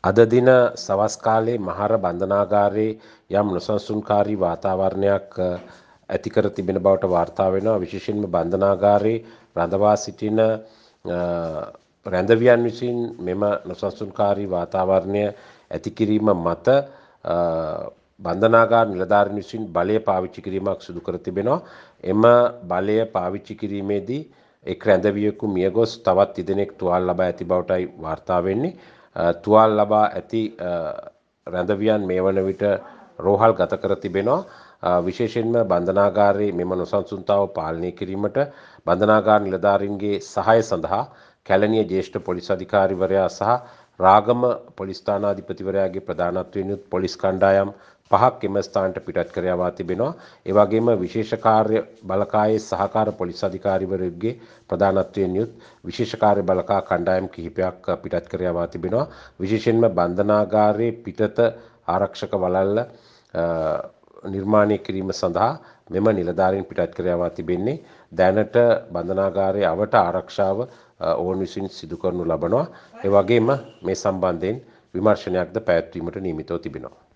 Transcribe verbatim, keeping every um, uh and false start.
අද දින සවස් කාලයේ මහර බන්ධනාගාරයේ යම් නොසන්සුන්කාරී වාතාවරණයක් අ, ඇති කර තිබෙන බවට වාර්තා වෙනවා. විශේෂයෙන්ම බන්ධනාගාරයේ රඳවා සිටින අ, රැඳවියන් විසින් මෙම නොසන්සුන්කාරී වාතාවරණය ඇති කිරීම මත අ, බන්ධනාගාර නිලධාරීන් විසින් බලය පාවිච්චි කිරීමක් සිදු කර තිබෙනවා. එම බලය පාවිච්චි කිරීමේදී එක් රැඳවියෙකු මියගොස් තවත් තිදෙනෙක් තුවාල ලබා ඇති බවටයි වාර්තා වෙන්නේ. අ, තුවාල ලබා ඇති අ, රැඳවියන් මේ වන විට රෝහල් ගත කර තිබෙනවා. අ, විශේෂයෙන්ම බන්ධනාගාරයේ මෙම නොසන්සුන්තාව පාලනය කිරීමට බන්ධනාගාර නිලධාරීන්ගේ සහාය සඳහා කැලණිය ජ්‍යෙෂ්ඨ පොලිස් අධිකාරිවරයා සහ රාගම පොලිස් ස්ථානාධිපතිවරයාගේ ප්‍රධානත්වයෙන් යුත් පොලිස් කණ්ඩායම් පහක් එම ස්ථානට පිටත් කර යවා තිබෙනවා. ඒ වගේම විශේෂ කාර්ය බලකායේ සහකාර පොලිස් අධිකාරිවරයෙකුගේ ප්‍රධානත්වයෙන් යුත් විශේෂ කාර්ය බලකා කණ්ඩායම් කිහිපයක් පිටත් කර යවා තිබෙනවා. විශේෂයෙන්ම බන්ධනාගාරයේ පිටත ආරක්ෂක වළල්ල අ, නිර්මාණය කිරීම සඳහා මෙම නිලධාරීන් පිටත් කර යවා තිබෙන්නේ. දැනට බන්ධනාගාරයේ අවට ආරක්ෂාව අ, ඔවුන් විසින් සිදු කරනු ලබනවා. ඒ වගේම මේ සම්බන්ධයෙන් විමර්ශනයක්ද පැවැත්වීමට නියමිතව තිබෙනවා.